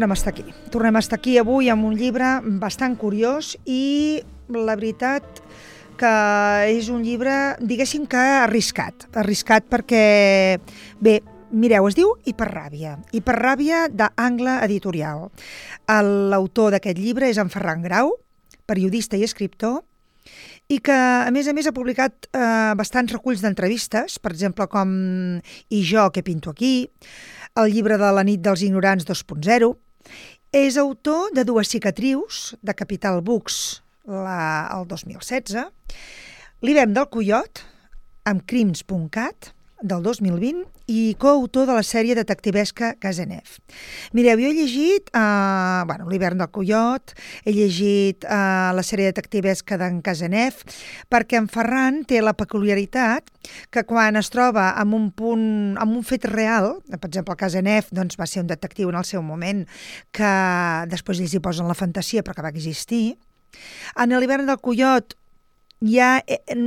tornem a estar aquí. Tornem a estar aquí avui amb un llibre bastant curiós i la veritat que és un llibre, diguéssim que arriscat. Arriscat perquè, bé, mireu, es diu Hiperràbia. Hiperràbia d'Angle Editorial. L'autor d'aquest llibre és en Ferran Grau, periodista i escriptor, i que, a més, ha publicat bastants reculls d'entrevistes, per exemple, com I jo, què pinto aquí?, el llibre de La nit dels ignorants 2.0. És autor de dues cicatrius, de Capital Books, el 2016, L'hivern del Coiot, amb crims.cat, del 2020, i coautor de la sèrie detectivesca Cazeneuve. Mireu, jo he llegit l'hivern del Coiot, he llegit la sèrie detectivesca d'en Cazeneuve, perquè en Ferran té la peculiaritat que quan es troba en un fet real, per exemple, Cazeneuve doncs, va ser un detectiu en el seu moment, que després ells hi posen la fantasia però que va existir. En l'hivern del Coiot hi ha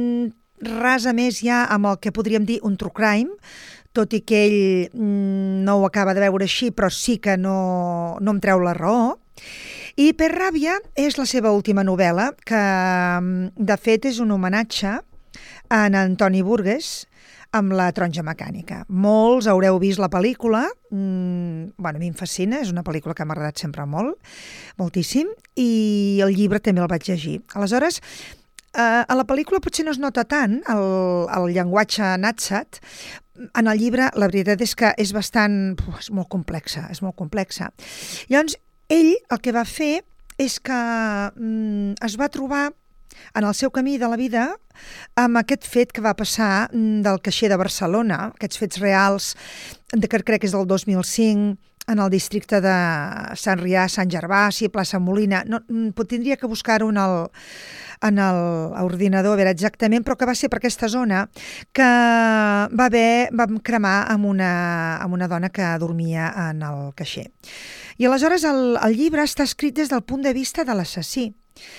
ras a més ja amb el que podríem dir un true crime, tot i que ell no ho acaba de veure així, però sí que no em treu la raó. I Hiperràbia és la seva última novel·la, que de fet és un homenatge a en Antoni Burgess amb La taronja mecànica. Molts haureu vist la pel·lícula, a mi em fascina, és una pel·lícula que m'ha agradat sempre molt, moltíssim, i el llibre també el vaig llegir. Aleshores, a la pel·lícula potser no es nota tant el llenguatge natsat. En el llibre la veritat és que és molt complexa, Llavors, ell el que va fer és que es va trobar en el seu camí de la vida amb aquest fet que va passar del caixer de Barcelona, aquests fets reals, que crec que és del 2005, en el districte de Sant Rià, Sant Gervasi, Plaça Molina. Tindria que buscar-ho en l'ordinador, a veure exactament, però que va ser per aquesta zona que vam cremar amb una dona que dormia en el caixer. I aleshores el llibre està escrit des del punt de vista de l'assassí,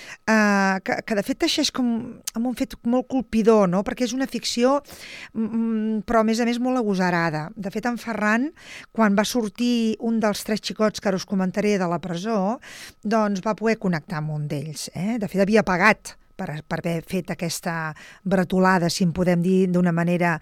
que de fet teixeix com amb un fet molt colpidor, no? Perquè és una ficció, però a més molt agosarada. De fet, en Ferran, quan va sortir un dels 3 xicots que ara us comentaré de la presó, doncs va poder connectar amb un d'ells. De fet, havia pagat per haver fet aquesta bretolada, si en podem dir d'una manera.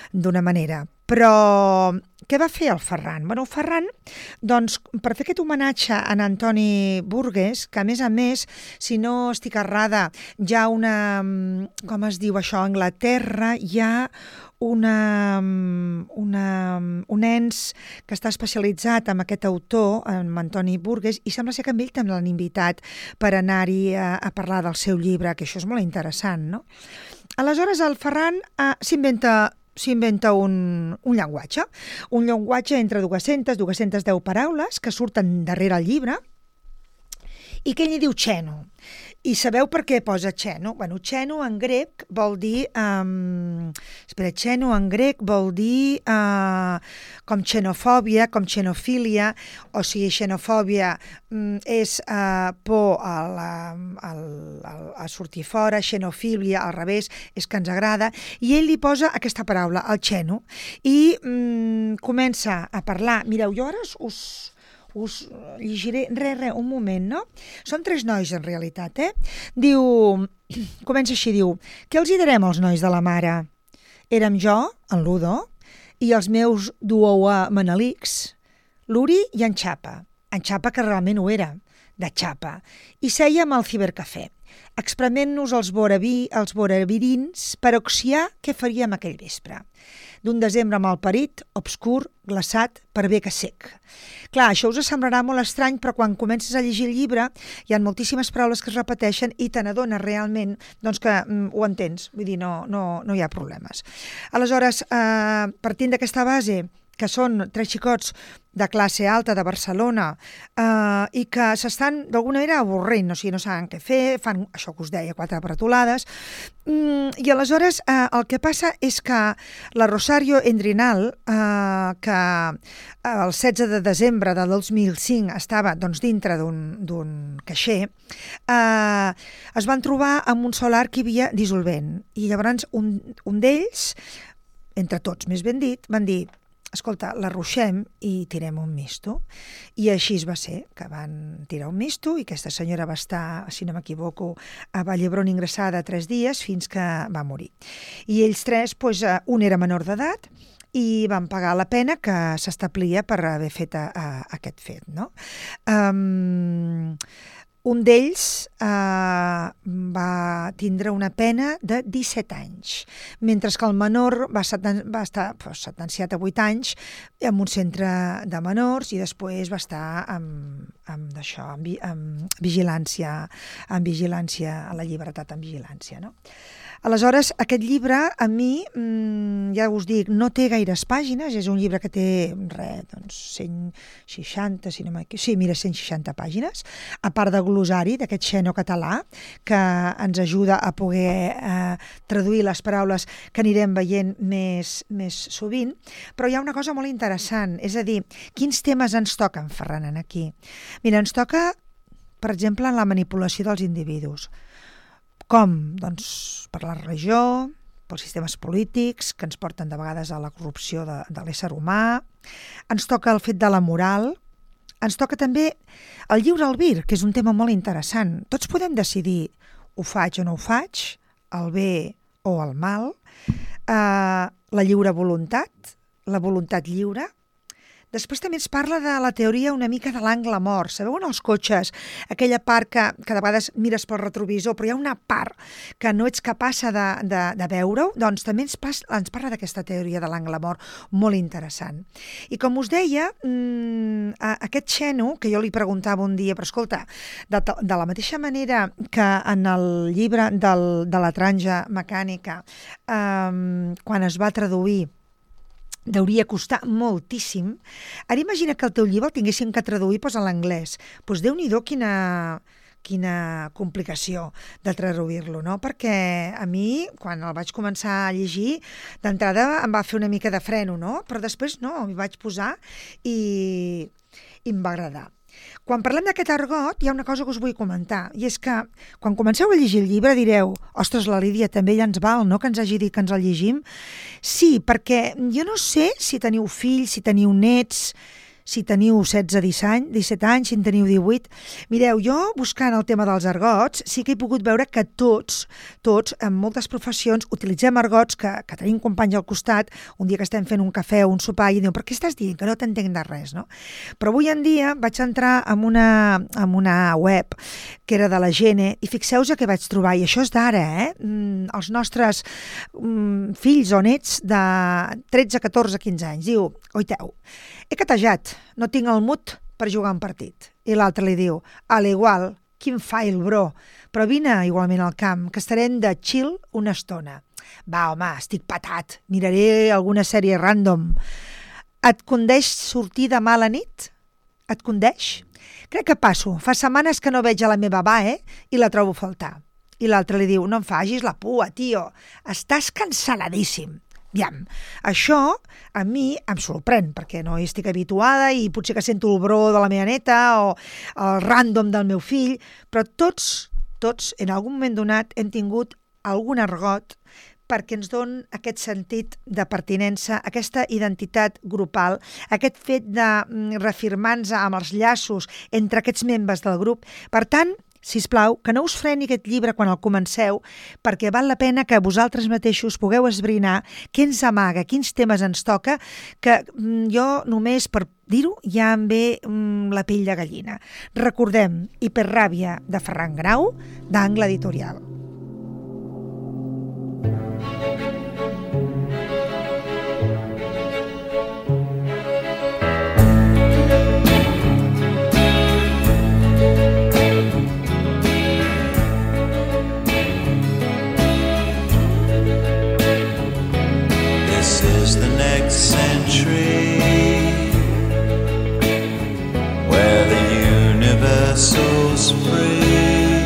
Però què va fer el Ferran? El Ferran, doncs, per fer aquest homenatge a en Antoni Burgess, que a més, si no estic errada, hi ha com es diu això, a Anglaterra hi ha un ens que està especialitzat en aquest autor, en Antoni Burgess, i sembla ser que amb ell també l'han invitat per anar-hi a parlar del seu llibre, que això és molt interessant, no? Aleshores, el Ferran s'inventa un llenguatge entre 210 paraules que surten darrere el llibre i que ell li diu xeno. I sabeu per què posa xeno? Xeno en grec vol dir com xenofòbia, com xenofília, o sigui, xenofòbia és por a sortir fora, xenofília, al revés, és que ens agrada, i ell li posa aquesta paraula, el xeno, i comença a parlar. Mireu, jo ara us llegiré, un moment, no? Són 3 nois, en realitat, Comença així, diu: què els hi darem als nois de la mare? Érem jo, en Ludo, i els meus manelics, l'Uri i en Xapa. En Xapa, que realment ho era, de Xapa. I sèiem al cibercafè, exprimint-nos els boravirins per oxiar què faríem aquell vespre. D'un desembre malparit, obscur, glaçat, per bé que sec. Clar, això us semblarà molt estrany, però quan comences a llegir el llibre hi ha moltíssimes paraules que es repeteixen i te n'adones realment doncs, que ho entens, vull dir, no hi ha problemes. Aleshores, partint d'aquesta base, que són 3 xicots de classe alta de Barcelona i que s'estan d'alguna manera avorrint, o sigui, no saben què fer, fan això que us deia, 4 bretolades, i aleshores el que passa és que la Rosario Endrinal, que el 16 de desembre de 2005 estava doncs, dintre d'un caixer, es van trobar amb un solar que hi havia dissolvent, i llavors un d'ells, entre tots més ben dit, van dir: escolta, la ruixem i tirem un misto. I així es va ser, que van tirar un misto i aquesta senyora va estar, si no m'equivoco, a Vall d'Hebron ingressada 3 dies fins que va morir. I ells 3, doncs, un era menor d'edat i van pagar la pena que s'establia per haver fet aquest fet, no? Un d'ells va tindre una pena de 17 anys, mentre que el menor va estar sentenciat a 8 anys en un centre de menors i després va estar amb vigilància, a la llibertat amb vigilància, no? Aleshores, aquest llibre, a mi, ja us dic, no té gaires pàgines, és un llibre que té, 160, si no m'equivoco, sí, mira, 160 pàgines, a part de glosari, d'aquest xeno català, que ens ajuda a poder traduir les paraules que anirem veient més sovint, però hi ha una cosa molt interessant, és a dir, quins temes ens toquen, Ferran, aquí? Mira, ens toca, per exemple, la manipulació dels individus. Com? Doncs per la religió, pels sistemes polítics, que ens porten de vegades a la corrupció de l'ésser humà. Ens toca el fet de la moral. Ens toca també el lliure albir, que és un tema molt interessant. Tots podem decidir ho faig o no ho faig, el bé o el mal, la lliure voluntat, la voluntat lliure. Després també ens parla de la teoria una mica de l'angle mort. Sabeu en els cotxes, aquella part que de vegades mires pel retrovisor, però hi ha una part que no ets capaç de veure-ho? Doncs també ens parla d'aquesta teoria de l'angle mort, molt interessant. I com us deia, aquest xeno, que jo li preguntava un dia, però escolta, de la mateixa manera que en el llibre de la Tranja Mecànica, quan es va traduir, deuria costar moltíssim. Ara imagina que el teu llibre el tinguéssim que traduir a l'anglès. Doncs Déu-n'hi-do quina complicació de traduir-lo, no? Perquè a mi, quan el vaig començar a llegir, d'entrada em va fer una mica de freno, no? Però després no, m'hi vaig posar i em va agradar. Quan parlem d'aquest argot, hi ha una cosa que us vull comentar, i és que quan comenceu a llegir el llibre direu, ostres, la Lídia també ja ens val, no?, que ens hagi dit que ens el llegim. Sí, perquè jo no sé si teniu fills, si teniu nets, si teniu 17 anys, si en teniu 18. Mireu, jo, buscant el tema dels argots, sí que he pogut veure que tots, en moltes professions, utilitzem argots que tenim companys al costat, un dia que estem fent un cafè o un sopar, i diuen, per què estàs dient? Que no t'entenc de res, no? Però avui en dia vaig entrar en una web que era de la Gene, i fixeu-vos què vaig trobar, i això és d'ara, els nostres fills o nets de 13, 14, 15 anys. Diu, oiteu, he catejat, no tinc el mut per jugar un partit. I l'altre li diu, a l'igual, quin fail, bro, però vine igualment al camp, que estarem de chill una estona. Va, home, estic patat, miraré alguna sèrie random. Et condeix sortir demà a la nit? Et condeix? Crec que passo, fa setmanes que no veig a la meva avae i la trobo a faltar. I l'altre li diu, no em facis la pua, tio, estàs cansaladíssim. Aviam, això a mi em sorprèn, perquè no hi estic habituada i potser que sento el bro de la meva neta o el random del meu fill, però tots, en algun moment donat, hem tingut algun argot perquè ens don aquest sentit de pertinença, aquesta identitat grupal, aquest fet de reafirmar-nos amb els llaços entre aquests membres del grup. Per tant, sisplau, que no us freni aquest llibre quan el comenceu, perquè val la pena que vosaltres mateixos pugueu esbrinar què ens amaga, quins temes ens toca, que jo només per dir-ho ja em ve la pell de gallina. Recordem Hiperràbia de Ferran Grau, d'Angle Editorial. The next century, where the universal's free,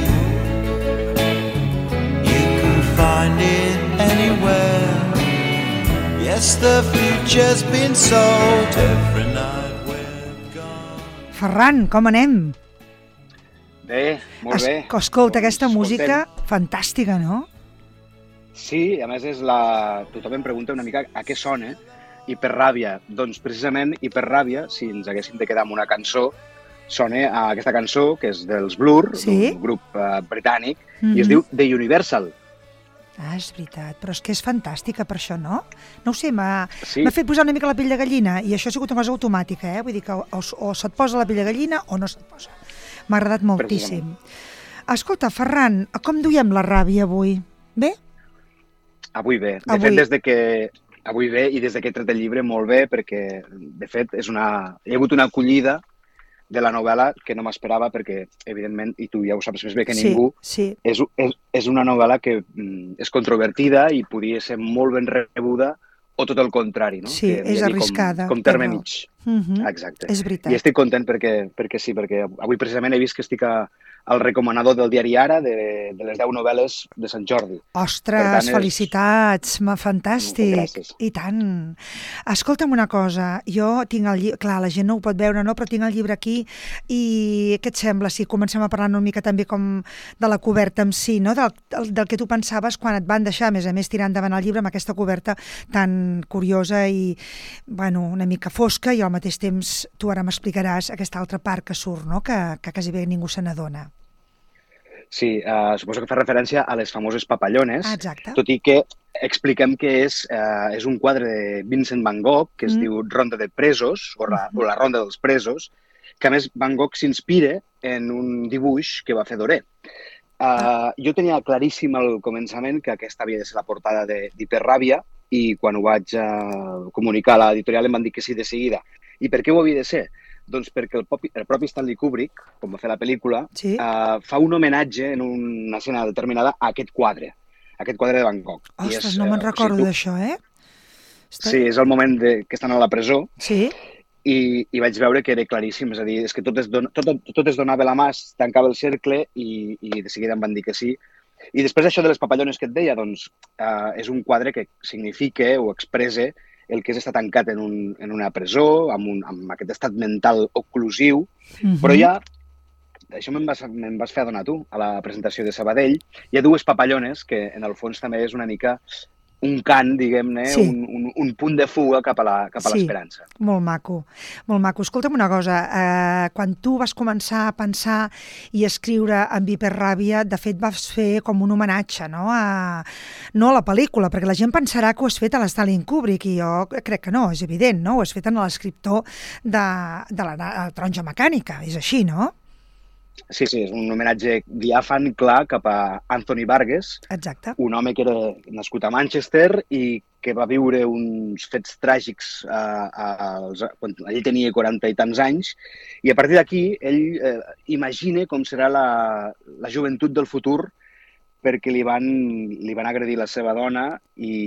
you can find it anywhere. Yes, the future's been sold every night we're gone. Ferran, com anem? Bé, molt bé. Escolta, aquesta música fantàstica, no? Sí, a més tothom em pregunta una mica a què sona, hiperràbia. Doncs precisament hiperràbia, si ens haguéssim de quedar amb una cançó, sona a aquesta cançó, que és dels Blur, Sí? un grup britànic, i es diu The Universal. Ah, és veritat, però és que és fantàstica per això, no? No ho sé, m'ha Sí. fet posar una mica la pell de gallina, i això ha sigut una cosa automàtica, Vull dir que o se't posa la pell de gallina o no se't posa. M'ha agradat moltíssim. Escolta, Ferran, com duiem la ràbia avui? Bé? Avui bé. De Avui. fet, avui bé, i des de que he tret el llibre molt bé, perquè, de fet, hi ha hagut una acollida de la novel·la que no m'esperava, perquè, evidentment, i tu ja ho saps més bé que ningú, Sí. és una novel·la que és controvertida i podia ser molt ben rebuda, o tot el contrari, no? Sí, Que és havia arriscada, com té terme raó. mig. Exacte. És veritat. I estic content perquè avui precisament he vist que estic al recomanador del diari Ara de les 10 novel·les de Sant Jordi. Ostres, Per tant, felicitats, fantàstic. Gràcies. I tant. Escolta'm una cosa, jo tinc el llibre, clar, la gent no ho pot veure, no? Però tinc el llibre aquí i què et sembla si comencem a parlar una mica també com de la coberta en si, no? Del que tu pensaves quan et van deixar, a més tirar endavant el llibre amb aquesta coberta tan curiosa i, bueno, una mica fosca, i al mateix temps tu ara m'explicaràs aquesta altra part que surt, no? Que quasi bé ningú se n'adona. Sí, suposo que fa referència a les famoses papallones, Exacte. tot i que expliquem que és un quadre de Vincent Van Gogh, que es diu Ronda de presos, o la Ronda dels presos, que a més Van Gogh s'inspira en un dibuix que va fer Doré. Jo tenia claríssim al començament que aquesta havia de ser la portada d'Hiperràbia, i quan ho vaig comunicar a l'editorial em van dir que sí de seguida. I per què ho havia de ser? Doncs perquè el propi Stanley Kubrick, com va fer la pel·lícula, Sí. fa un homenatge en una escena determinada a aquest quadre de Van Gogh. Ostres, no me'n recordo d'això, Sí, és el moment que estan a la presó, Sí? i vaig veure que era claríssim, és a dir, és que tot es donava la mà, es tancava el cercle i de seguida em van dir que sí. I després això de les papallones que et deia, doncs és un quadre que significa o expressa el que és estar tancat en una presó, amb aquest estat mental oclusiu, però ja, això me'n vas fer adonar tu, a la presentació de Sabadell, hi ha dues papallones que en el fons també és una mica un cant, diguem-ne, Sí. un punt de fuga cap a l'esperança. Molt maco, molt maco. Escolta'm una cosa, quan tu vas començar a pensar i a escriure amb Hiperràbia, de fet vas fer com un homenatge, no a la pel·lícula, perquè la gent pensarà que ho has fet a l'Stanley Kubrick, i jo crec que no, és evident, no? Ho has fet en l'escriptor de la Taronja Mecànica, és així, no? Sí, és un homenatge diàfan clar cap a Anthony Burgess, Exacte. un home que era nascut a Manchester i que va viure uns fets tràgics quan ell tenia 40 i tants anys, i a partir d'aquí ell imagina com serà la joventut del futur, perquè li van agredir la seva dona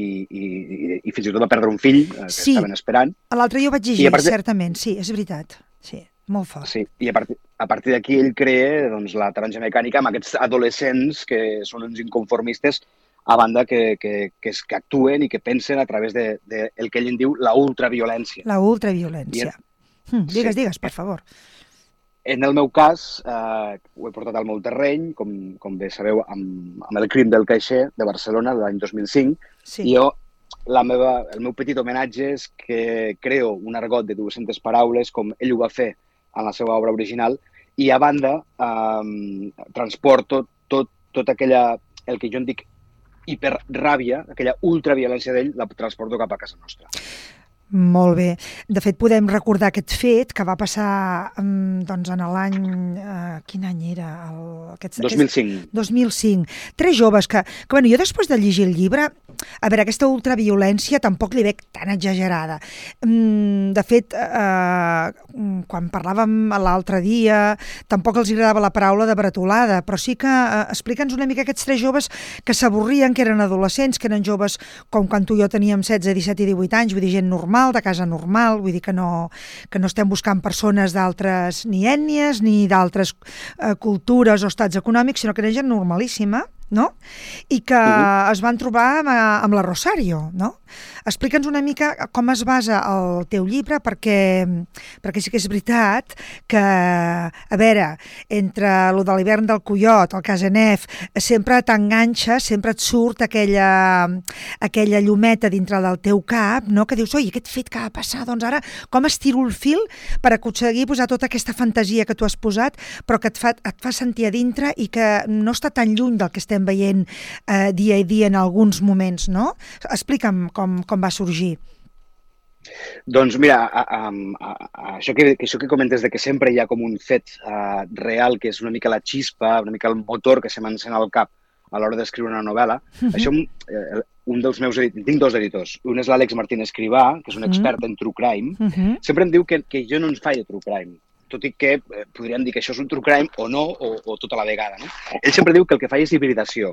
i fins i tot va perdre un fill que estaven esperant. L'altre jo vaig llegir, certament, sí, és veritat, sí. Molt fort. Sí, i a partir d'aquí ell crea doncs, la Taronja Mecànica amb aquests adolescents que són uns inconformistes, a banda que actuen i que pensen a través del que ell en diu la ultraviolència. La ultraviolència. Digues, per favor. En el meu cas, ho he portat al meu terreny, com bé sabeu, amb el crim del caixer de Barcelona de l'any 2005, i jo el meu petit homenatge és que creo un argot de 200 paraules, com ell ho va fer en la seva obra original, i a banda transporto tot aquella, el que jo en dic hiperràbia, aquella ultraviolència d'ell, la transporto cap a casa nostra. Molt bé. De fet, podem recordar aquest fet que va passar doncs, en l'any... quin any era? 2005. 2005. 3 joves que bueno, jo després de llegir el llibre, a veure, aquesta ultraviolència tampoc li veig tan exagerada. De fet, quan parlàvem l'altre dia, tampoc els agradava la paraula de bretolada, però sí que explica'ns una mica aquests 3 joves que s'avorrien, que eren adolescents, que eren joves com quan tu i jo teníem 16, 17 i 18 anys, vull dir, gent normal, de casa normal, vull dir que no estem buscant persones d'altres ni ètnies ni d'altres cultures o estats econòmics, sinó que era gent normalíssima, no? I que es van trobar amb la Rosario, no? Explica'ns una mica com es basa el teu llibre, perquè sí que és veritat que, a veure, entre lo de l'hivern del Coiot, el Casanef, sempre t'enganxa, sempre et surt aquella llumeta dintre del teu cap, no? Que dius, oi, aquest fet que va passar, doncs ara com estiro el fil per aconseguir posar tota aquesta fantasia que tu has posat, però que et fa sentir a dintre i que no està tan lluny del que estem veient dia a dia en alguns moments, no? Explica'm com va sorgir. Doncs mira, això que comentes de que sempre hi ha com un fet real, que és una mica la xispa, una mica el motor que se m'encén al cap a l'hora d'escriure una novel·la, això un dels meus editors, tinc dos editors, un és l'Àlex Martín Escrivà, que és un expert en true crime, sempre em diu que jo no ens faig true crime, tot i que podríem dir que això és un true crime o no, o tota la vegada, no? Ell sempre diu que el que fa és hibridació.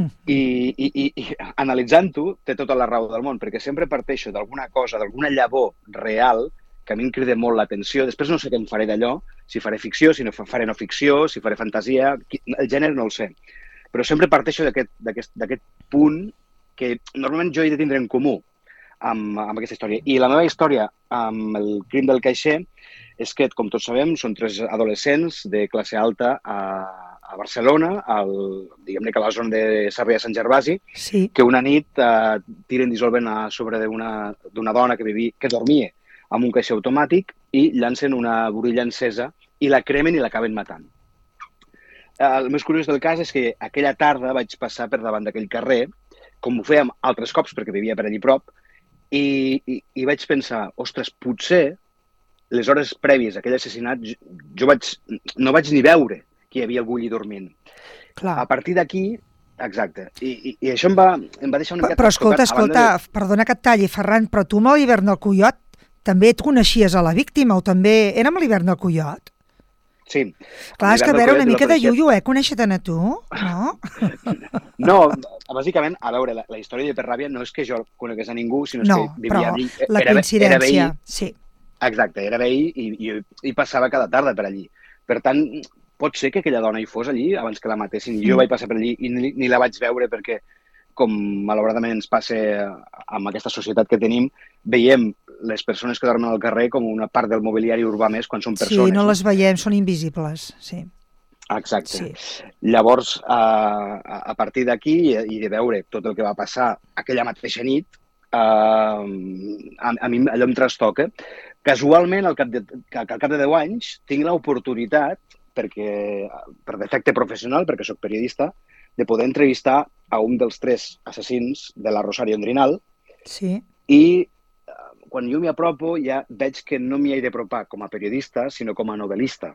I analitzant-ho, té tota la raó del món, perquè sempre parteixo d'alguna cosa, d'alguna llavor real, que a mi em crida molt l'atenció. Després no sé què em faré d'allò, si faré ficció, si no faré no ficció, si faré fantasia, el gènere no el sé. Però sempre parteixo d'aquest punt que normalment jo he de tindre en comú amb aquesta història. I la meva història amb el crim del caixer és que, com tots sabem, són 3 adolescents de classe alta a Barcelona, diguem-ne que a la zona de Sarrià Sant Gervasi, que una nit tiren dissolvent a sobre d'una dona que dormia amb un caixer automàtic i llancen una burilla encesa i la cremen i l'acaben matant. El més curiós del cas és que aquella tarda vaig passar per davant d'aquell carrer, com ho fèiem altres cops perquè vivia per allí prop, i vaig pensar, ostres, potser les hores prèvies a aquell assassinat jo no vaig ni veure que hi havia algú allí dormint. Clar. A partir d'aquí, exacte, i això em va deixar una mica... Però escolta, perdona que et talli, Ferran, però tu amb l'hivern del Coiot també et coneixies a la víctima o també era amb l'hivern del Coiot? Sí. Clar, és que a veure, una mica de iuiu, conèixer-te'n a tu, no? No, bàsicament, a veure, la història de Perràbia no és que jo conegués a ningú, sinó que vivia allí. No, però la coincidència, sí. Exacte, era veí i passava cada tarda per allí. Per tant, pot ser que aquella dona hi fos allí abans que la matessin. Jo vaig passar per allí i ni la vaig veure perquè, com malauradament ens passa amb aquesta societat que tenim, veiem les persones que dormen al carrer com una part del mobiliari urbà més quan són persones. Sí, no les veiem, són invisibles, sí. Exacte. Sí. Llavors, a partir d'aquí i de veure tot el que va passar aquella mateixa nit, a mi allò em trastoca. Casualment, al cap de 10 anys, tinc l'oportunitat, per defecte professional, perquè sóc periodista, de poder entrevistar a un dels 3 assassins de la Rosario Endrinal. Sí. I quan jo m'hi apropo ja veig que no m'hi he d'apropar com a periodista, sinó com a novel·lista.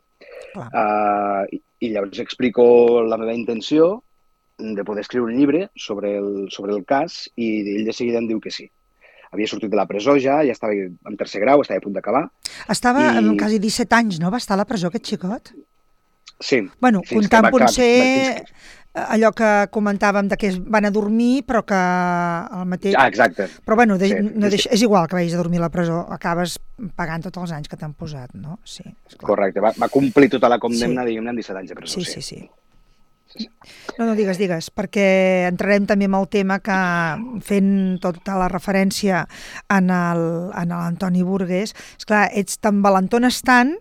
I llavors explico la meva intenció de poder escriure un llibre sobre el cas i ell de seguida em diu que sí. Havia sortit de la presó ja estava en 3è grau, estava a punt d'acabar. Estava amb quasi 17 anys, no? Va estar a la presó aquest xicot? Sí. Bueno, comptant potser allò que comentàvem de que van a dormir, però que el mateix... exacte. Però bueno, és igual que vagis a dormir a la presó, acabes pagant tots els anys que t'han posat, no? Sí. Correcte, va complir tota la condemna, diguem-ne, amb 17 anys de presó. Sí. No, digues, perquè entrarem també en el tema que, fent tota la referència en l'Antoni Burgués, esclar, ets tan valentones tant,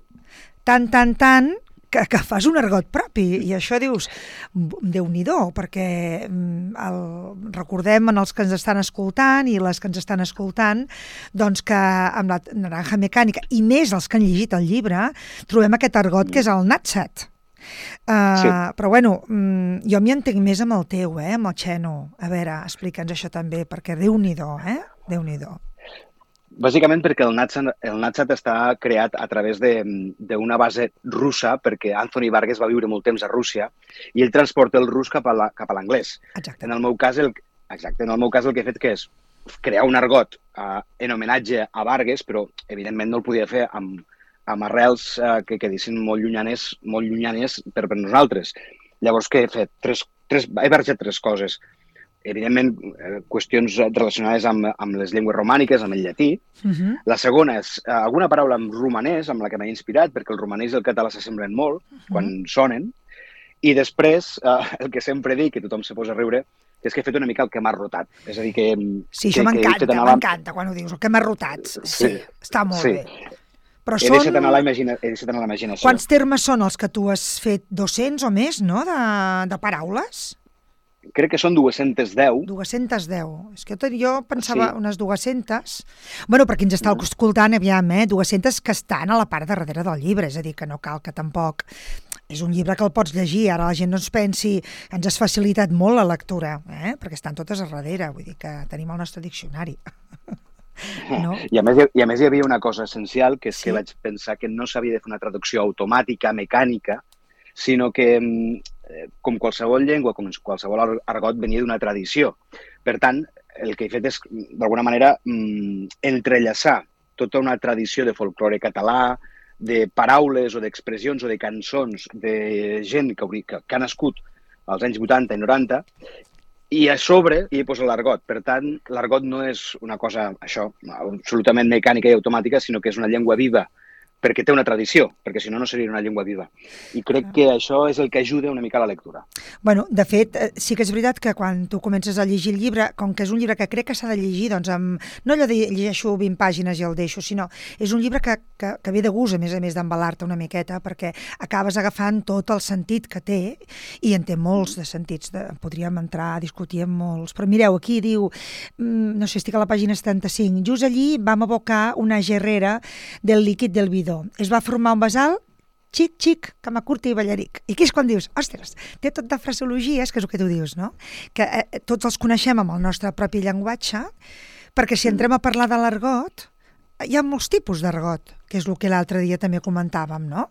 que fas un argot propi, i això dius, Déu-n'hi-do, perquè recordem en els que ens estan escoltant i les que ens estan escoltant, doncs que amb la Naranja Mecànica, i més els que han llegit el llibre, trobem aquest argot que és el Natsat. Sí. Però bueno, jo m'hi entenc més amb el teu, amb el Xeno. A veure, explica'ns això també, perquè Déu-n'hi-do, Déu-n'hi-do. Bàsicament perquè el Natsat està creat a través d'una base russa, perquè Anthony Vargas va viure molt temps a Rússia i ell transporta el rus cap a l'anglès. En el meu cas, el que he fet que és crear un argot en homenatge a Vargas, però evidentment no el podia fer amb arrels que quedessin molt llunyanes per nosaltres. Llavors, què he fet? He barrejat 3 coses. Evidentment, qüestions relacionades amb les llengües romàniques, amb el llatí. La segona és alguna paraula en romanès, amb la que m'he inspirat, perquè el romanès i el català s'assemblen molt quan sonen. I després, el que sempre dic, que tothom se posa a riure, és que he fet una mica el que m'ha rotat. És a dir, que... Sí, això m'encanta quan ho dius, el que m'ha rotat. Sí, està molt bé. Però he deixat anar la imaginació. Quants termes són els que tu has fet? 200 o més, no?, de paraules? Crec que són 210. 210. És que jo pensava unes 200. Bueno, per qui ens està escoltant, aviam, 200 que estan a la part de darrere del llibre, és a dir, que no cal que tampoc... És un llibre que el pots llegir, ara la gent no ens pensi... Ens has facilitat molt la lectura, perquè estan totes a darrere, vull dir que tenim el nostre diccionari. No? I a més hi havia una cosa essencial, que és que vaig pensar que no s'havia de fer una traducció automàtica, mecànica, sinó que, com qualsevol llengua, com qualsevol argot, venia d'una tradició. Per tant, el que he fet és, d'alguna manera, entrellaçar tota una tradició de folklore català, de paraules o d'expressions o de cançons de gent que ha nascut als anys 80 i 90, i a sobre hi he posat l'argot. Per tant, l'argot no és una cosa, això, absolutament mecànica i automàtica, sinó que és una llengua viva, perquè té una tradició, perquè si no, no seria una llengua viva. I crec que això és el que ajuda una mica a la lectura. Bueno, de fet, sí que és veritat que quan tu comences a llegir el llibre, com que és un llibre que crec que s'ha de llegir, doncs no allò de llegeixo 20 pàgines i el deixo, sinó és un llibre que ve de gust, a més d'embalar-te una miqueta, perquè acabes agafant tot el sentit que té, i en té molts de sentits. Podríem entrar a discutir amb molts. Però mireu, aquí diu, no sé, estic a la pàgina 75, just allí vam abocar una gerrera del líquid del bidó. Es va formar un basal xic, camacurta i ballaric. I aquí és quan dius, ostres, té tot de fraseologies, que és el que tu dius, no? Que tots els coneixem amb el nostre propi llenguatge, perquè si entrem a parlar de l'argot, hi ha molts tipus d'argot, que és el que l'altre dia també comentàvem, no?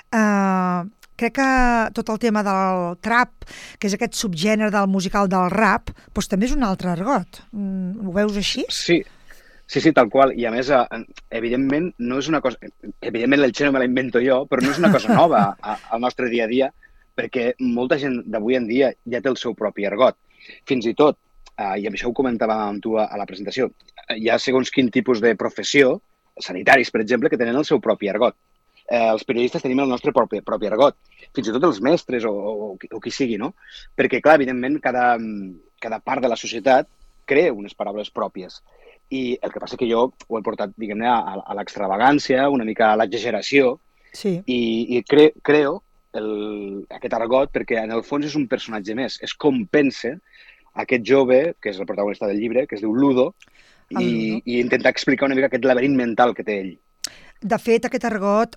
Crec que tot el tema del trap, que és aquest subgènere del musical del rap, doncs també és un altre argot. Ho veus així? Sí, tal qual. I a més, evidentment, no és una cosa... Evidentment, el xeno me la invento jo, però no és una cosa nova al nostre dia a dia, perquè molta gent d'avui en dia ja té el seu propi argot. Fins i tot, i amb això ho comentàvem amb tu a la presentació, hi ha segons quin tipus de professió, sanitaris, per exemple, que tenen el seu propi argot. Els periodistes tenim el nostre propi argot. Fins i tot els mestres o qui sigui, no? Perquè, clar, evidentment, cada part de la societat crea unes paraules pròpies. I el que passa que jo ho he portat, diguem-ne, a l'extravagància, una mica a l'exageració, i creo aquest argot perquè en el fons és un personatge més. És com pensa aquest jove, que és el protagonista del llibre, que es diu Ludo, i intenta explicar una mica aquest laberint mental que té ell. De fet, aquest argot,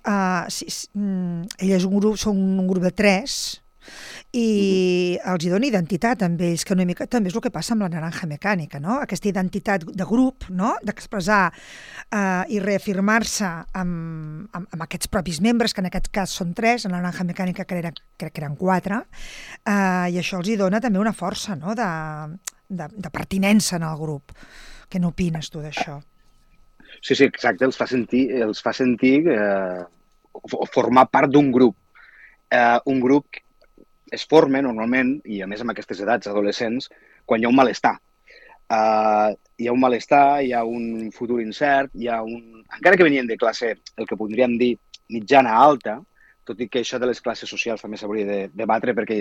ell és un grup, són un grup de 3, i els hi dona identitat amb ells, que una mica també és el que passa amb la Naranja Mecànica, no? Aquesta identitat de grup, no? D'expressar i reafirmar-se amb aquests propis membres, que en aquest cas són 3, en la Naranja Mecànica crec que eren 4, i això els hi dona també una força, no? de pertinença en el grup. Què n'opines tu d'això? Sí, exacte, els fa sentir formar part d'un grup. Un grup es forma normalment, i a més amb aquestes edats adolescents, quan hi ha un malestar. Hi ha un malestar, hi ha un futur incert, encara que venien de classe, el que podríem dir mitjana alta, tot i que això de les classes socials també s'hauria de debatre perquè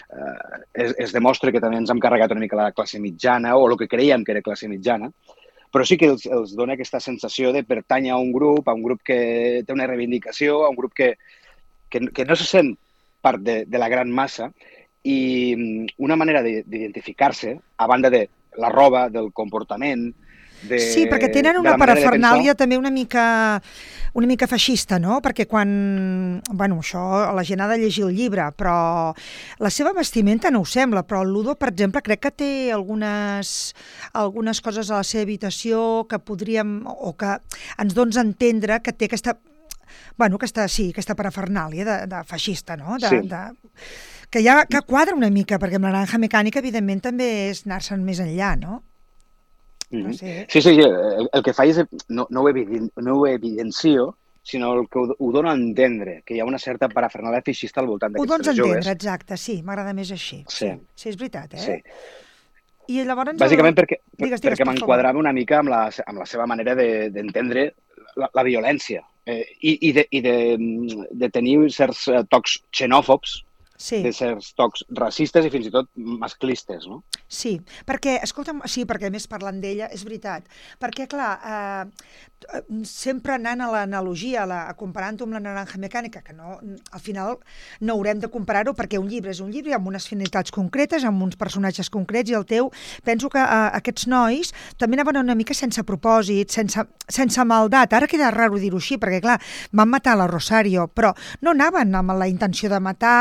es demostra que també ens hem carregat una mica la classe mitjana o el que creiem que era classe mitjana, però sí que els dona aquesta sensació de pertànyer a un grup que té una reivindicació, a un grup que no se sent part de la gran massa, i una manera d'identificar-se, a banda de la roba, del comportament, Sí, perquè tenen una parafernàlia també una mica feixista, no? Perquè quan... Bueno, això la gent ha de llegir el llibre, però la seva vestimenta no ho sembla, però el Ludo, per exemple, crec que té algunes coses a la seva habitació que podríem... o que ens dons a entendre que té aquesta parafernàlia de feixista, no? Que quadra una mica, perquè amb la Naranja Mecànica, evidentment, també és anar-se'n més enllà, no? No sé. Sí, el que fa és, no ho evidencio, sinó el que ho dona a entendre, que hi ha una certa parafernàlia feixista al voltant d'aquests joves. Ho dones a entendre, exacte, sí, m'agrada més així. Sí, és veritat, Sí. I llavors... Bàsicament perquè m'enquadrava una mica amb la seva manera d'entendre la violència i de tenir certs tocs xenòfobs de certs tocs racistes i fins i tot masclistes, no? Sí, perquè, escolta'm, sí, perquè a més parlant d'ella, és veritat, perquè, clar, sempre anant a l'analogia, comparant-ho amb la Naranja Mecànica, que no, al final no haurem de comparar-ho perquè un llibre és un llibre amb unes finalitats concretes, amb uns personatges concrets, i el teu, penso que aquests nois també anaven una mica sense propòsit, sense maldat. Ara queda raro dir-ho així, perquè, clar, van matar la Rosario, però no anaven amb la intenció de matar.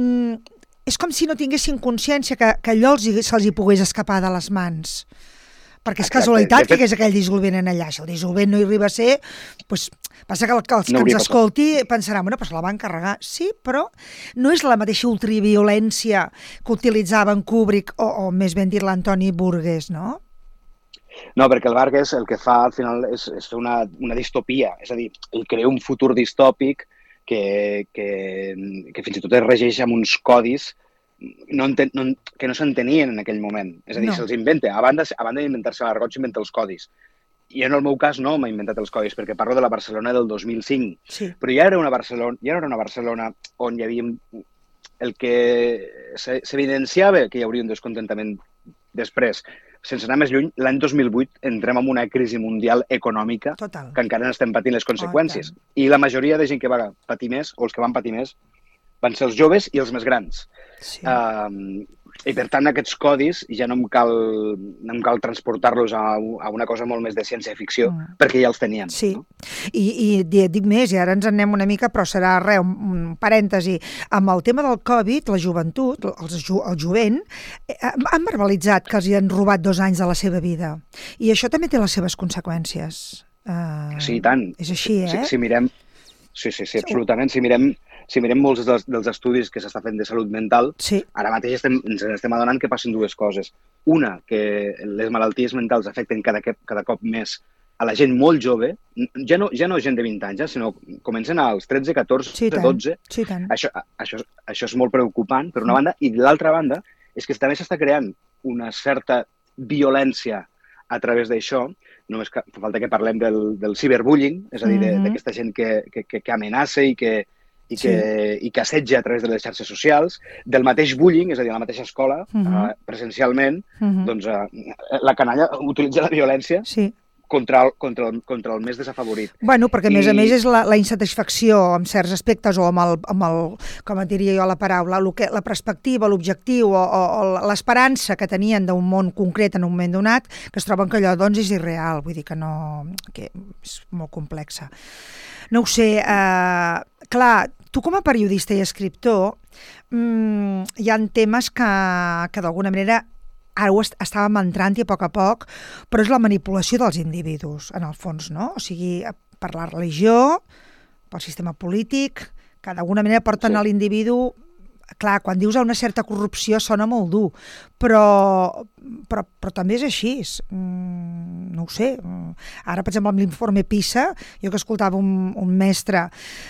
És com si no tinguessin consciència que allò se'ls hi pogués escapar de les mans. Perquè és casualitat que és aquell dissolvent allà. Si el dissolvent no hi arriba a ser, doncs passa que els que ens escolti pensaran, bueno, però se la van carregar. Sí, però no és la mateixa ultraviolència que utilitzava en Kubrick o més ben dit l'Antoni Burgess, no? No, perquè el Burgess el que fa al final és fer una distopia, és a dir, ell crea un futur distòpic que fins i tot es regeix amb uns codis que no s'entenien en aquell moment. És a dir, se'ls inventa. A banda d'inventar-se l'argot, s'inventa els codis. I en el meu cas no m'he inventat els codis, perquè parlo de la Barcelona del 2005. Sí. Però ja era una Barcelona on hi havia el que s'evidenciava que hi hauria un descontentament després. Sense anar més lluny, l'any 2008 entrem en una crisi mundial econòmica que encara n'estem patint les conseqüències. I la majoria de gent que va patir més, o els que van patir més, van ser els joves i els més grans. Sí. I per tant, aquests codis ja no em cal transportar-los a una cosa molt més de ciència-ficció, perquè ja els teníem. Sí, no? I dic més, i ara ens anem una mica, però serà un parèntesi. Amb el tema del Covid, la joventut, el jovent, han verbalitzat que els hi han robat 2 anys de la seva vida. I això també té les seves conseqüències. Sí, i tant. És així, Si mirem... Sí, absolutament. Si mirem molts dels estudis que s'està fent de salut mental, ara mateix ens estem adonant que passen 2 coses. Una, que les malalties mentals afecten cada cop més a la gent molt jove, ja no gent de 20 anys, sinó comencen als 13, 14, 12. Sí, tant. Això és molt preocupant, per una banda, i l'altra banda és que també s'està creant una certa violència a través d'això. Només falta que parlem del ciberbullying, és a dir, d'aquesta gent que amenaça i que assetja a través de les xarxes socials, del mateix bullying, és a dir, a la mateixa escola, presencialment, doncs la canalla utilitza la violència contra el més desafavorit. Bueno, perquè a més és la insatisfacció en certs aspectes o amb el com et diria jo la paraula, la perspectiva, l'objectiu o l'esperança que tenien d'un món concret en un moment donat, que es troben que allò doncs és irreal, vull dir que és molt complexa. No ho sé, clar, tu com a periodista i escriptor hi ha temes que d'alguna manera ara ho estàvem entrant-hi a poc, però és la manipulació dels individus, en el fons, no? O sigui, per la religió, pel sistema polític, que d'alguna manera porten a l'individu... Clar, quan dius una certa corrupció sona molt dur, però també és així. No ho sé. Ara, per exemple, amb l'informe PISA, jo que escoltava un mestre,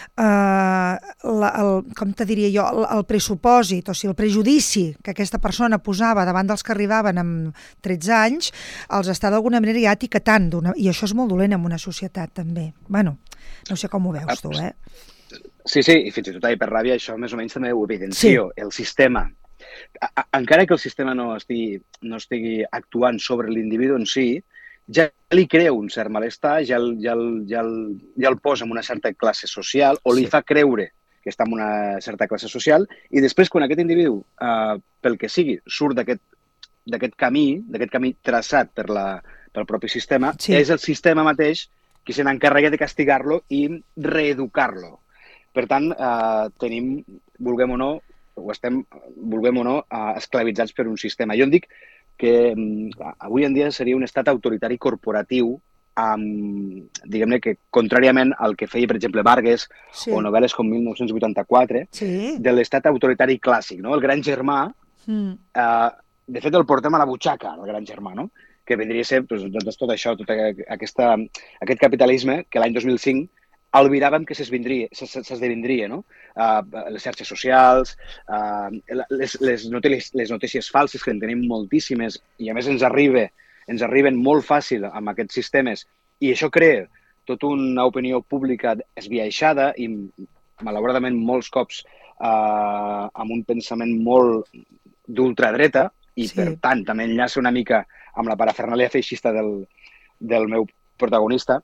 com te diria jo, el pressupòsit, o sigui, el prejudici que aquesta persona posava davant dels que arribaven amb 13 anys, els està d'alguna manera ja etiquetant, i això és molt dolent en una societat, també. Bueno, no sé com ho veus tu, Sí, i fins i tot per ràbia això més o menys també ho evidencio. El sistema, encara que el sistema no estigui actuant sobre l'individu en si, ja li crea un cert malestar, ja el posa en una certa classe social o li fa creure que està en una certa classe social i després quan aquest individu, pel que sigui, surt d'aquest camí traçat pel propi sistema, és el sistema mateix qui se n'encarrega de castigar-lo i reeducar-lo. Per tant, tenim, vulguem o no, esclavitzats per un sistema. Jo en dic que avui en dia seria un estat autoritari corporatiu, diguem-ne que contràriament al que feia, per exemple, Vargas o novel·les com 1984, de l'estat autoritari clàssic, no? El gran germà, de fet el portem a la butxaca, el gran germà, no? Que vendria a ser tot això, tot aquest capitalisme que l'any 2005 albiràvem que s'esdevindria, no? Les xarxes socials, les notícies falses, que en tenim moltíssimes, i a més ens arriben molt fàcil amb aquests sistemes, i això crea tota una opinió pública esbiaixada i, malauradament, molts cops amb un pensament molt d'ultradreta i, per tant, també enllaça una mica amb la parafernàlia feixista del meu protagonista.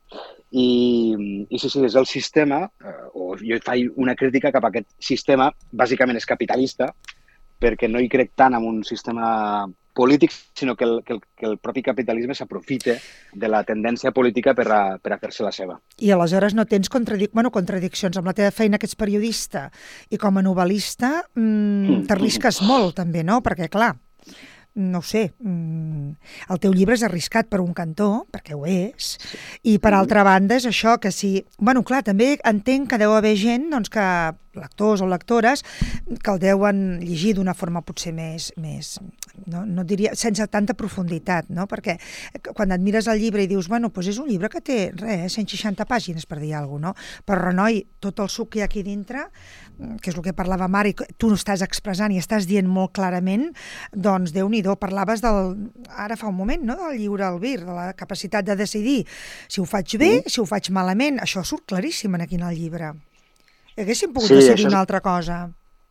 I sí, és el sistema, o jo faig una crítica cap a aquest sistema, bàsicament és capitalista, perquè no hi crec tant en un sistema polític, sinó que el propi capitalisme s'aprofita de la tendència política per a fer-se la seva. I aleshores no tens contradiccions amb la teva feina, que ets periodista, i com a novel·lista t'arrisques molt també, no? Perquè, clar, no ho sé, el teu llibre és arriscat per un cantó, perquè ho és, i per altra banda és això, que si... Bueno, clar, també entenc que deu haver gent, doncs, que lectors o lectores, que el deuen llegir d'una forma potser més no diria, sense tanta profunditat, no? Perquè quan et mires el llibre i dius, bueno, doncs és un llibre que té, 160 pàgines, per dir alguna cosa, no? Però, renoi, tot el suc que hi ha aquí dintre, que és el que parlava Mar, i tu no estàs expressant i estàs dient molt clarament, doncs, Déu-n'hi-do, parlaves ara fa un moment, no?, del lliure albir, de la capacitat de decidir si ho faig bé, si ho faig malament, això surt claríssim aquí en el llibre. Haguéssim pogut decidir una altra cosa.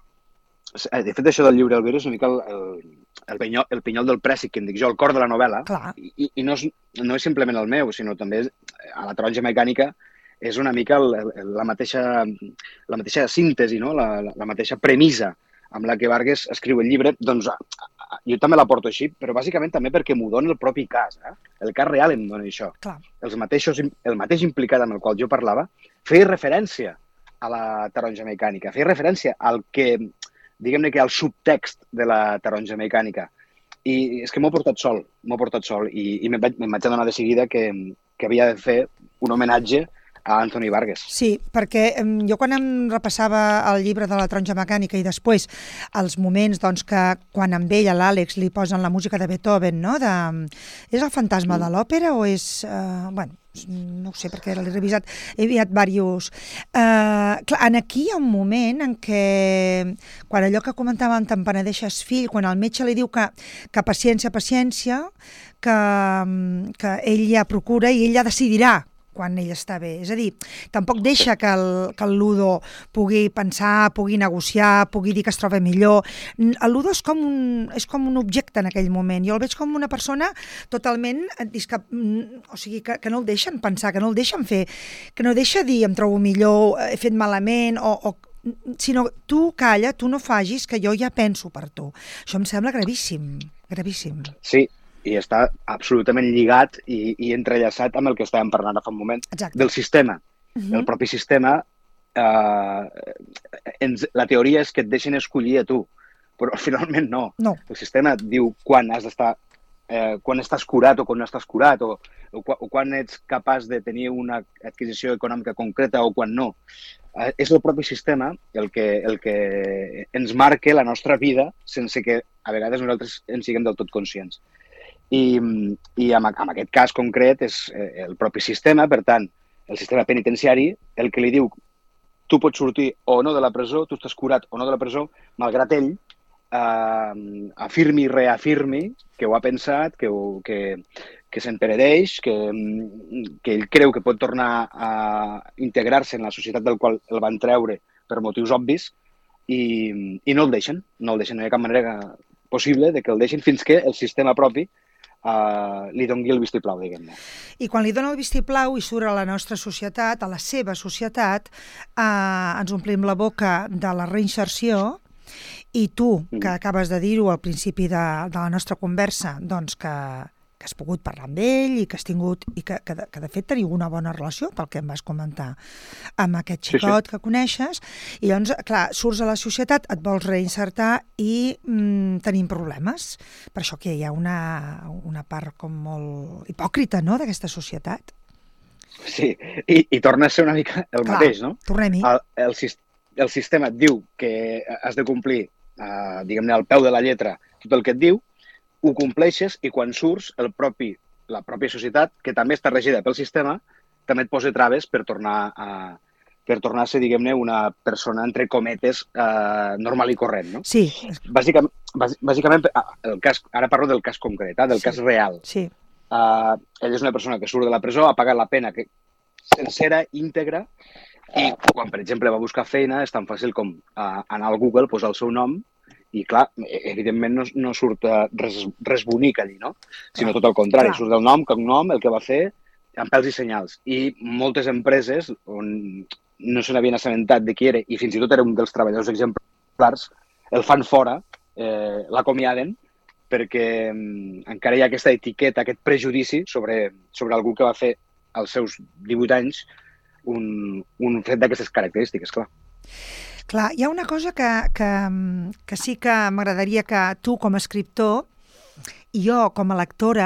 De fet, això del lliure albir és una mica el pinyol del préssic, que em dic jo, el cor de la novel·la. I no és simplement el meu, sinó també a La taronja mecànica és una mica la mateixa síntesi, no? La mateixa premissa amb la que Vargas escriu el llibre. Doncs jo també la porto així, però bàsicament també perquè m'ho dona el propi cas. El cas real em dona això. El mateix implicat amb el qual jo parlava feia referència a la taronja mecànica, feia referència al que, diguem-ne que al subtext de la taronja mecànica. I és que m'ho he portat sol i me'n vaig adonar de seguida que havia de fer un homenatge a Anthony Vargas. Sí, perquè jo quan em repassava el llibre de la taronja mecànica i després els moments doncs, que quan amb ell, a l'Àlex, li posen la música de Beethoven, no? És el fantasma de l'òpera o és... Bueno, no ho sé, perquè l'he revisat, he enviat diversos... Clar, aquí hi ha un moment en què, quan allò que comentàvem, te'n penedeixes fill, quan el metge li diu que paciència, que ell ja procura i ell ja decidirà quan ell està bé. És a dir, tampoc deixa que el Ludo pugui pensar, pugui negociar, pugui dir que es troba millor. El Ludo és com un objecte en aquell moment. Jo el veig com una persona totalment... O sigui, que no el deixen pensar, que no el deixen fer, que no deixa dir em trobo millor, he fet malament, sinó tu calla, tu no facis, que jo ja penso per tu. Això em sembla gravíssim, gravíssim. Sí, i està absolutament lligat i entrellaçat amb el que estàvem parlant fa un moment. Exacte. Del sistema. El propi sistema, la teoria és que et deixen escollir a tu, però finalment no. El sistema et diu quan has d'estar, quan estàs curat o quan no estàs curat, o quan ets capaç de tenir una adquisició econòmica concreta o quan no. És el propi sistema el que ens marca la nostra vida sense que a vegades nosaltres en siguem del tot conscients. I en aquest cas concret és el propi sistema, per tant, el sistema penitenciari, el que li diu tu pots sortir o no de la presó, tu estàs curat o no de la presó, malgrat ell afirmi i reafirmi que ho ha pensat, que se'n-penedeix, que ell creu que pot tornar a integrar-se en la societat del qual el van treure per motius obvis i no el deixen. No hi ha cap manera possible de que el deixin fins que el sistema propi li doni el vistiplau, diguem-ne. I quan li dona el vistiplau i surt a la nostra societat, a la seva societat, ens omplim la boca de la reinserció i tu, que acabes de dir-ho al principi de la nostra conversa, doncs que has pogut parlar amb ell i que has tingut, i que de fet teniu una bona relació, pel que em vas comentar, amb aquest xicot que coneixes, i llavors, clar, surts a la societat, et vols reinsertar i tenim problemes. Per això que hi ha una part com molt hipòcrita, no?, d'aquesta societat. Sí, i torna a ser una mica el mateix, no? Tornem-hi. El sistema et diu que has de complir, diguem-ne, al peu de la lletra tot el que et diu, ho compleixes i quan surts la pròpia societat, que també està regida pel sistema, també et posa traves per tornar a ser, diguem-ne, una persona, entre cometes, normal i corrent, no? Sí. Bàsicament, ara parlo del cas concret, del cas real. Sí. Ell és una persona que surt de la presó, ha pagat la pena sencera, íntegra, I quan, per exemple, va buscar feina, és tan fàcil com anar al Google, posar el seu nom, i clar, evidentment no surt res bonic allí, no? Sinó tot el contrari, surt el nom, cognom, el que va fer, amb pèls i senyals. I moltes empreses on no se n'havien assabentat de qui era, i fins i tot era un dels treballadors exemplars, el fan fora, l'acomiaden, perquè encara hi ha aquesta etiqueta, aquest prejudici sobre algú que va fer als seus 18 anys un fet d'aquestes característiques, clar. Clar, hi ha una cosa que sí que m'agradaria que tu, com a escriptor, i jo, com a lectora,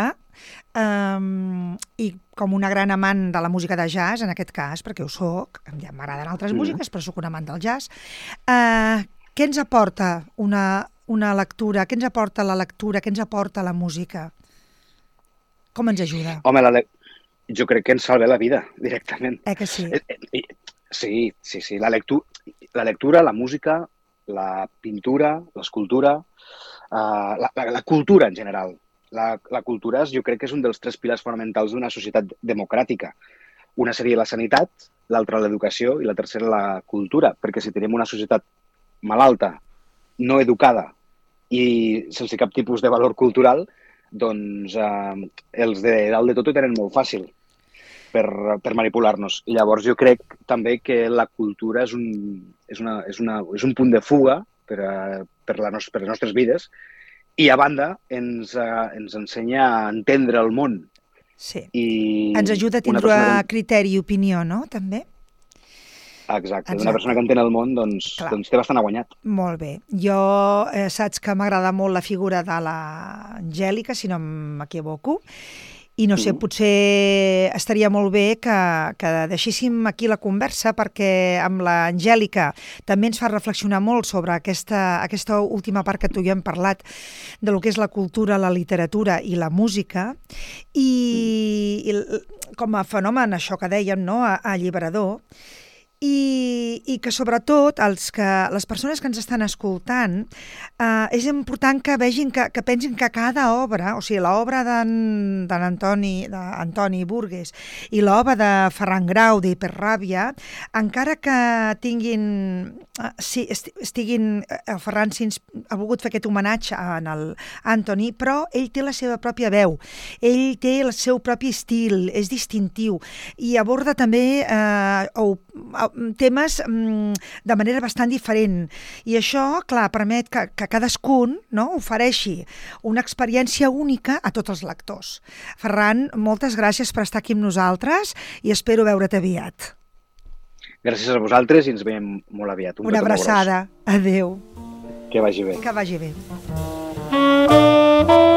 i com una gran amant de la música de jazz, en aquest cas, perquè ho soc, ja m'agraden altres músiques, però soc un amant del jazz, què ens aporta una lectura? Què ens aporta la lectura? Què ens aporta la música? Com ens ajuda? Home, jo crec que ens salva la vida, directament. Que sí? Sí. La lectura, la música, la pintura, l'escultura, la cultura en general. La cultura jo crec que és un dels 3 pilars fonamentals d'una societat democràtica. Una seria la sanitat, l'altra l'educació i la tercera la cultura, perquè si tenim una societat malalta, no educada i sense cap tipus de valor cultural, doncs els de dalt de tot ho tenen molt fàcil per manipular-nos. I llavors jo crec també que la cultura és un punt de fuga per les nostres vides i, a banda, ens ensenya a entendre el món. Sí. Ens ajuda a tindre criteri i opinió, no?, també? Exacte. Una persona que entén el món, doncs té bastant guanyat. Molt bé. Jo saps que m'agrada molt la figura de l'Angèlica, si no m'equivoco, i no sé, potser estaria molt bé que deixéssim aquí la conversa, perquè amb l'Angèlica també ens fa reflexionar molt sobre aquesta última part que tu i jo hem parlat de lo que és la cultura, la literatura i la música, i com a fenomen, això que dèiem, no?, alliberador, i que sobretot les persones que ens estan escoltant és important que vegin, que pensin que cada obra, o sigui, l'obra d'Antoni Burgues i l'obra de Ferran Grau, d'Hiperràbia, encara que tinguin, el Ferran ha volgut fer aquest homenatge en l'Antoni, però ell té la seva pròpia veu, ell té el seu propi estil, és distintiu i aborda també temes de manera bastant diferent. I això, clar, permet que cadascun, no, ofereixi una experiència única a tots els lectors. Ferran, moltes gràcies per estar aquí amb nosaltres i espero veure't aviat. Gràcies a vosaltres i ens veiem molt aviat. Una abraçada. Adéu. Que vagi bé. Que vagi bé.